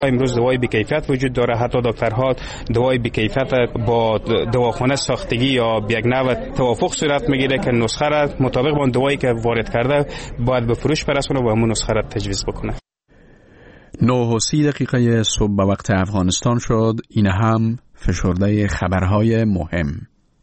امروز دوای بی‌کیفیت وجود داره، حتی دکترها دوای بی‌کیفیت با دواخانه ساختگی یا یک نوع توافق صورت میگیره که نسخه را مطابق با دوایی که وارد کرده باید به فروش برسونه و همون نسخه را تجویز بکنه. 9:30 صبح به وقت افغانستان شد. این هم فشرده خبرهای مهم.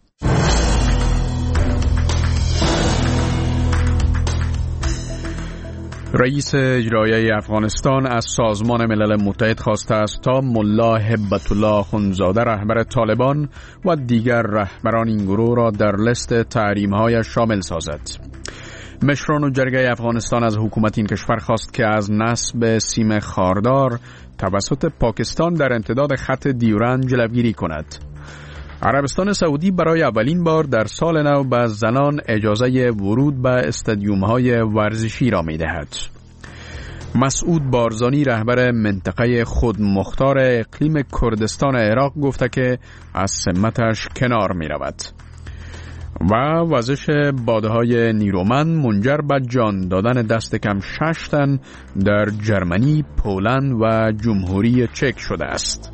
رئیس اجرایی افغانستان از سازمان ملل متحد خواسته است تا ملا هبت الله اخندزاده رهبر طالبان و دیگر رهبران این گروه را در لیست تحریم‌هایش شامل سازد. مشران و جرگه افغانستان از حکومت این کشور خواست که از نصب سیم خاردار توسط پاکستان در امتداد خط دیورند جلوگیری کند. عربستان سعودی برای اولین بار در سال نو به زنان اجازه ورود به استادیوم‌های ورزشی را می‌دهد. مسعود بارزانی رهبر منطقه خودمختار اقلیم کردستان عراق گفته که از سمتش کنار می‌رود. و وزش باده‌های نیرومند منجر به جان دادن دست کم 6 تن در جرمنی، پولند و جمهوری چک شده است.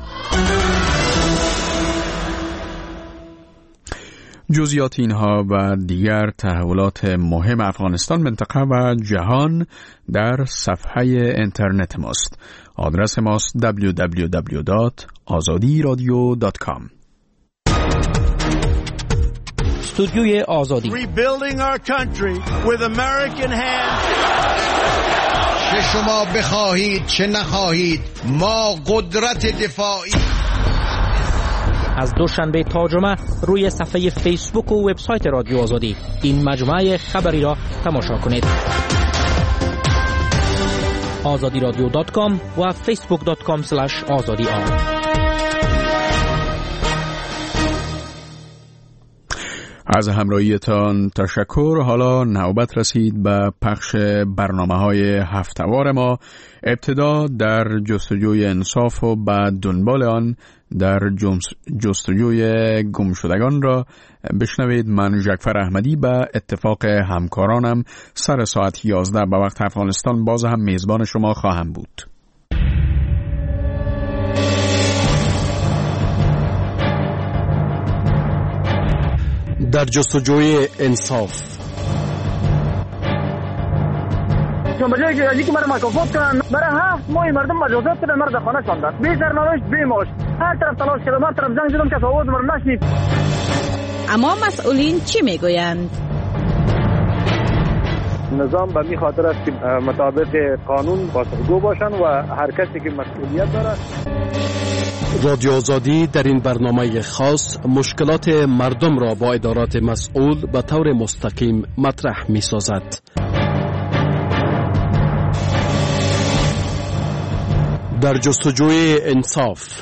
جزئیات اینها و دیگر تحولات مهم افغانستان، منطقه و جهان در صفحه اینترنت ماست. آدرس ماست www.azadiradio.com. استودیوی آزادی. Rebuilding our country with American hands. چه شما بخواهید چه نخواهید ما قدرت دفاعی. از دوشنبه تا جمعه روی صفحه فیسبوک و وبسایت رادیو آزادی این مجموعه خبری را تماشا کنید. azadiradio.com و facebook.com/azadi. از همراهیتان تشکر. حالا نوبت رسید به پخش برنامه‌های هفته‌وار ما. ابتدا در جستجوی انصاف و بعد دنبال آن در جستجوی گمشدگان را بشنوید. من جعفر احمدی به اتفاق همکارانم سر ساعت 11 به وقت افغانستان باز هم میزبان شما خواهم بود. در جستجوی انصاف. بجایی که یکی مرا مکافات کنن برای 7 ماه مردم مجازات کنن، مرد خانه شاندن بی سرنوشت بی معاش، هر طرف تلاش کردم، هر طرف زنگ زدم که آواز مرا نشنید. اما مسئولین چی میگویند؟ نظام به می خاطر است که مطابق قانون پاسخگو باشن و هر کسی که مسئولیت داره. رادیو آزادی در این برنامه خاص مشکلات مردم را با ادارات مسئول به طور مستقیم مطرح می سازد. در جستجوی انصاف.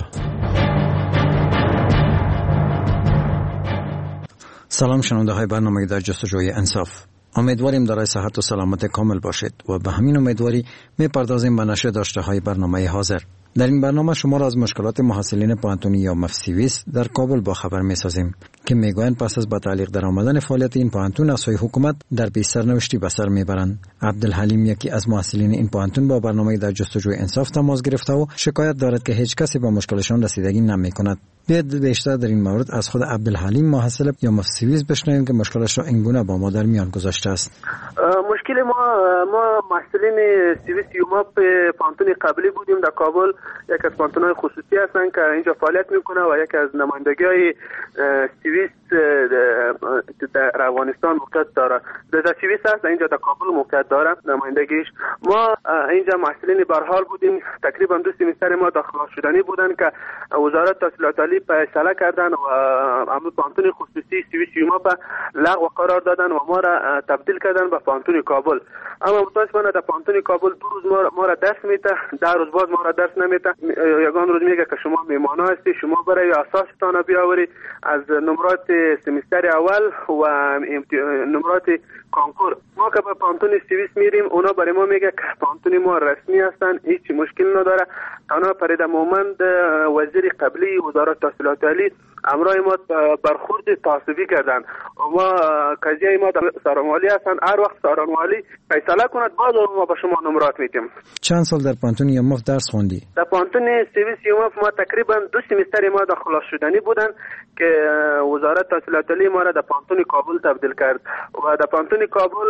سلام شنونده های برنامه در جستجوی انصاف. امیدواریم در صحت و سلامت کامل باشید و به همین امیدواری میپردازیم به نشر داشته های برنامه حاضر. در این برنامه شما را از مشکلات محصلین پوهنتونی یا مفسیویس در کابل با خبر میسازیم که میگویند پس از با تعلیق در آمدن فعالیت این پوهنتون از سوی حکومت در بی سرنوشتی به سر میبرند. عبدالحلیم یکی از محصلین این پوهنتون با برنامه در جستجوی انصاف تماس گرفته و شکایت دارد که هیچ کسی با مشکلشان رسیدگی نمیکند. بیاید بیشتر در این مورد از خود عبدالحلیم محصل یا مفسیویس بشنویم که مشکلش را اینگونه با ما در میان گذاشته است. مشکل ما محصلین سیویس یوماپ پوهنتون قبلی بودیم در کابل. یک از پوهنتون‌های خصوصی هستند که اینجا فعالیت میکنه و یک از نمایندگی‌های سیویس در افغانستان موقعیت داره. در سیویس هست اینجا در کابل موقعیت داره نمایندگیش. ما اینجا محصلین برحال بودیم. تقریبا 2 سمستر ما داخل شدنی بودن که وزارت تحصیلات عالی فیصله کردن و همون پوهنتون خصوصی سیویس یوماپ لغو قرار دادن و ما را تبدیل کردن به پوهنتون کابل. اما متاسفانه در پوهنتون کابل 2 روز ما را درس میده، 10 روز بعد ما را درس نمیده. یگان روز میگه که شما میمانه هستی، شما برای اساستان بیاوری از نمرات سمستر اول و نمرات کانکور. ما که به پانتون سوئیس میریم اونا برای ما میگه که پانتون ما رسمی هستن، هیچ مشکل نداره. تنها فرید مومند وزیر قبلی وزارت تحصیلات عالی امرای ما برخورد تعصبی کردن. ما قضیه ما در سارانوالی هستن، هر وقت سارانوالی فیصله کند بعد ما به شما نمرات میدیم. چند سال در پانتون یوماف درس خوندی؟ در پانتون سوئیس یوماف ما تقریبا 2 سمستر ما در خلاص شدنی بودن که وزارت تحصیلات عالی ما را در پانتون کابل تبدیل کرد و در پانتون کابل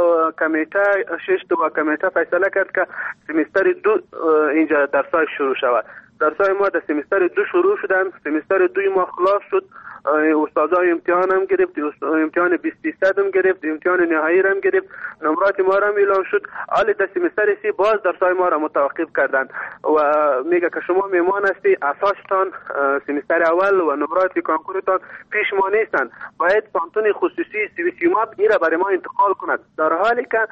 کمیته شش و کمیته فیصله کرد که سمستر 2 اینجا درسای شروع شود. درسای ما در سمستر 2 شروع شدن. سمستر 2 ما خلاص شد. استادای امتحان هم گرفت، امتحان 20% هم گرفت، امتحان نهایی هم گرفت، نمرات ما هم اعلام شد. حالا در سمستر 3 باز درسای ما را متوقف کردند و میگه که شما میمان هستی، اساستان سمستر اول و نمرات کانکورتان پیش ما نیستند، باید پانتون خصوصی سوئیس یوماپ این را برای ما انتقال کند. در حالی که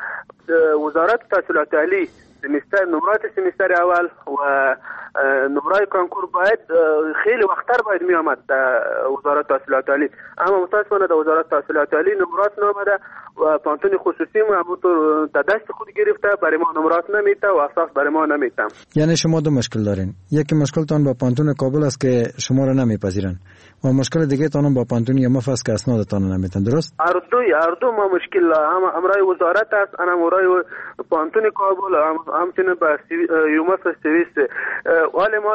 وزارت تحصیلات عالی سمستر نمرات سمستر اول و نمرات کانکور باید خیلی وقتتر باید می آمد در وزارت تحصیلات عالی، اما متاسفانه در وزارت تحصیلات عالی نمرات نامده و پانتون خصوصی ما همونطور در دست خود گرفته، برای ما نمرات نمیته و اساس برای ما نمیته. یعنی شما دو مشکل دارین، یکی مشکلتان با پانتون کابل است که شما را نمیپذیرن و مشکل دیگه تانم با پانتون یوماف است که اسنادتان نمیتن، درست؟ هر دو ما مشکل هم امرای وزارت است، انا امرای پانتون کابل همچنین با یوماف سوئیس. حال ما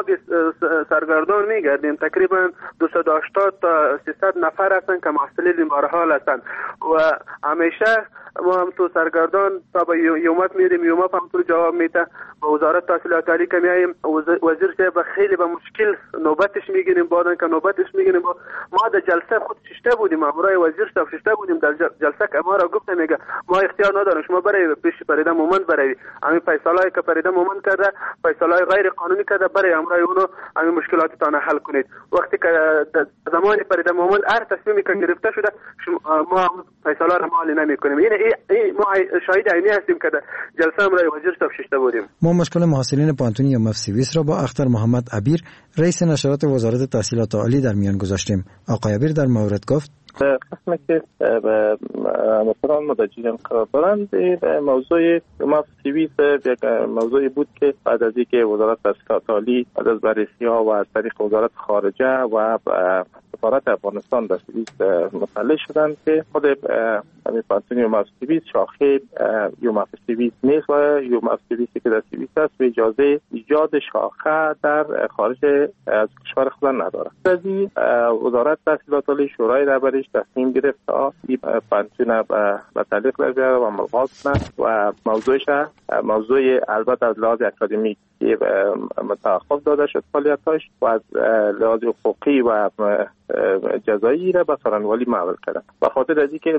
سرگردان میگردیم، تقریبا 280 تا 300 نفر هستن که محصلین بهرحال هستن و همیشه ما هم تو سرگردان تا به یوماف میریم، یوماف هم تو جواب میده. با وزارت تحصیلات عالی که میایم وزیر صاحب خیلی به مشکل نوبتش میگیریم، بعدن که نوبتش میگیریم ما در جلسه خود ششته بودیم، امرای وزیر صاحب ششته بودیم در جلسه که ما را گفت میگه ما اختیار نداریم، شما برای پیش فرید مومند برای همین فیصله که فرید مومند کرده، فیصله غیر قانونی کرده، برای امرای اونو همین مشکلاتتان حل کنید. وقتی که زمان فرید مومند هر تصمیمی که گرفته شده ما فیصله را مالی نمیکنیم. ما شاهد عینی هستیم که جلسه امرای وزیر صاحب ششته بودیم. ما مشکل محصلین پانتون یوماف سوئیس را با اختر محمد عبیر رئیس نشرات وزارت تحصیلات عالی در میان گذاشتیم. آقای عبیر در مورد گفت قسمی که مثلا مدرجین قرار دارند، موضوع یوماف سوئیس یک موضوعی بود که بعد از اینکه وزارت تحصیلات عالی بعد از بررسی ها و از طریق وزارت خارجه و سفارت افغانستان در سوئیس مطلع شدند که خود همین پانتون یوماف سوئیس شاخه یوماف سوئیس نیست و یوماف سوئیسی که در سوئیس است به اجازه ایجاد شاخه در خارج از کشور خود ندارد. از این وزارت تحصیلات عالی شورای رهبریش تصمیم گرفت تا این پانتون به تعلیق در بیاره و ملغاز کنه و موضوع البته از لحاظ اکادمیک توقف داده شد فعالیتاش و از لحاظ حقوقی و جزایی را به سارانوالی محول کردن. به خاطر از اینکه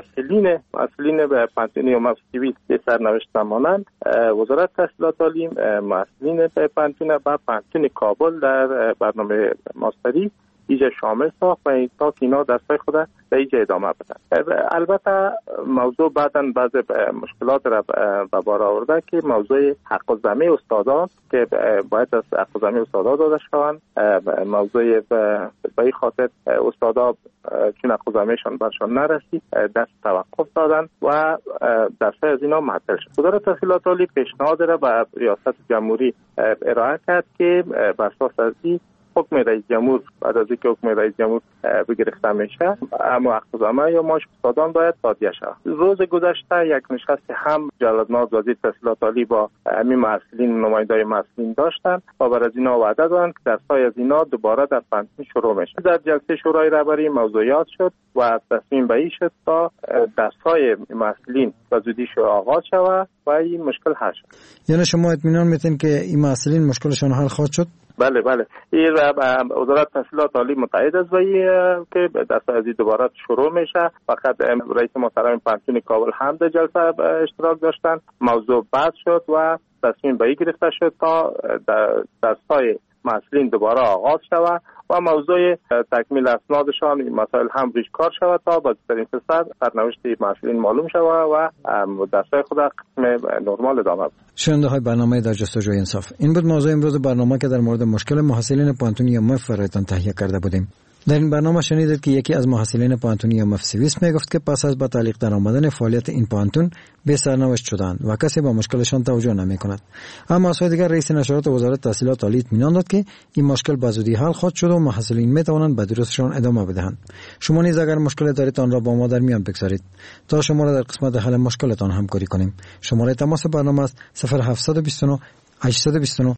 محصلین به پانتون یوماف سوئیس به سرنوشت نمانند، وزارت تحصیلات عالی محصلین به پانتون کابل در برنامه ماستری ایجا شامل ساخت و تا که اینا درسای خود به ایجا ادامه بدن. البته موضوع بعداً بعض مشکلات را به بار آورده که موضوع حق الزحمه استادان که باید از حق الزحمه استادا داده شوند، موضوع به این خاطر استادا چون حق الزحمهشان برشان نرسید دست توقف دادن و درسای از اینا معطل شد. وزارت تحصیلات عالی پیشنهاد را به ریاست جمهوری ارائه کرد که بر اساس از حکم رئیس جمهور بعد از اینکه حکم رئیس جمهور بگرفته میشه اما اقتضامه یا معاش استادان باید تادیه شود. روز گذشته یک نشست هم جلال‌آباد وزیر تحصیلات عالی با همین محصلین نمایندای محصلین داشتن و بر از اینا وعده دادن که درس‌های از اینا دوباره در پانتون شروع میشه. در جلسه شورای رهبری موضوعات شد و تصمیم به این شد تا درس‌های محصلین به زودی آغاز شود و این مشکل حل شد. یعنی شما اطمینان میتین که این محصلین مشکلشون حل خواهد شد؟ بله این وزارت تحصیلات عالی متعهد است که درس‌های از دوباره شروع میشه. فقط رئیس محترم پانتون کابل هم در جلسه اشتراک داشتن، موضوع بحث شد و تصمیم به این گرفته شد تا درس‌های محصلین دوباره آغاز شود و موضوع تکمیل اسنادشان مسائل هم روش کار شود تا با بهترین فرصت سرنوشت محصلین معلوم شود و درس‌های خود قسم نرمال ادامه بده. شنونده های برنامه در جستجوی انصاف، این بود موضوع امروز برنامه که در مورد مشکل محصلین پانتون یوماف برایتان تهیه کرده بودیم. در این برنامه شنیدید که یکی از محصلین پانتون یومف سوئیس میگفت که پس از به تعلیق در آمدن فعالیت این پانتون به سرنوشت شدند و کسی به مشکلشان توجه نمی‌کند. اما از سوی دیگر رئیس نشریات وزارت تحصیلات عالی اطمینان داد که این مشکل به زودی حل خواهد شد و محصلین میتوانند به دروسشان ادامه بدهند. شما نیز اگر مشکل دارید آن را با ما در میان بگذارید تا شما را در قسمت حل مشکلتان همکاری کنیم. شماره تماس برنامه است 0729 829